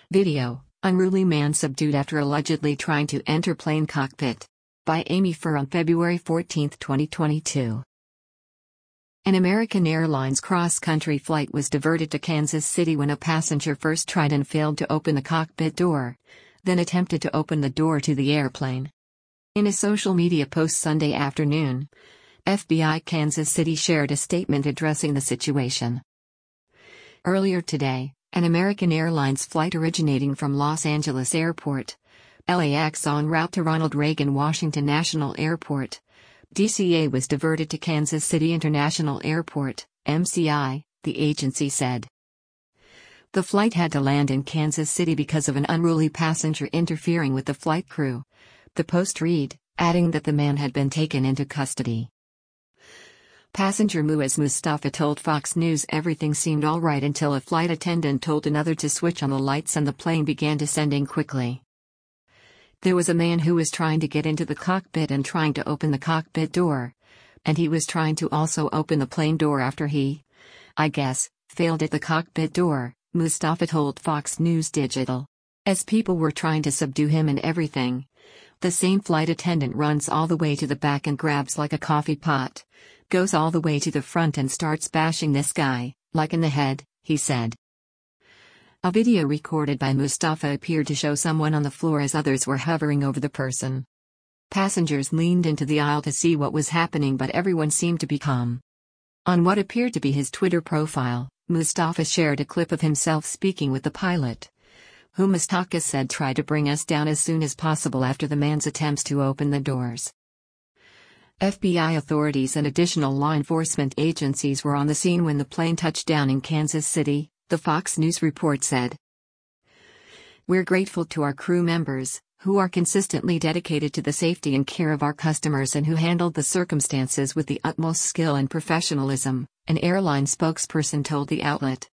Video: Unruly man subdued after allegedly trying to enter plane cockpit. By Amy Furr on February 14, 2022. An American Airlines cross-country flight was diverted to Kansas City when a passenger first tried and failed to open the cockpit door, then attempted to open the door to the airplane. In a social media post Sunday afternoon, FBI Kansas City shared a statement addressing the situation. Earlier today, an American Airlines flight originating from Los Angeles Airport, LAX en route to Ronald Reagan Washington National Airport, DCA was diverted to Kansas City International Airport, MCI, the agency said. The flight had to land in Kansas City because of an unruly passenger interfering with the flight crew, the post read, adding that the man had been taken into custody. Passenger Muaz Mustafa told Fox News everything seemed all right until a flight attendant told another to switch on the lights and the plane began descending quickly. There was a man who was trying to get into the cockpit and trying to open the cockpit door, and he was trying to also open the plane door after he, I guess, failed at the cockpit door, Mustafa told Fox News Digital. As people were trying to subdue him and everything, the same flight attendant runs all the way to the back and grabs like a coffee pot, goes all the way to the front and starts bashing this guy, like in the head, he said. A video recorded by Mustafa appeared to show someone on the floor as others were hovering over the person. Passengers leaned into the aisle to see what was happening, but everyone seemed to be calm. On what appeared to be his Twitter profile, Mustafa shared a clip of himself speaking with the pilot, who Mustafa said tried to bring us down as soon as possible after the man's attempts to open the doors. FBI authorities and additional law enforcement agencies were on the scene when the plane touched down in Kansas City, the Fox News report said. We're grateful to our crew members, who are consistently dedicated to the safety and care of our customers and who handled the circumstances with the utmost skill and professionalism, an airline spokesperson told the outlet.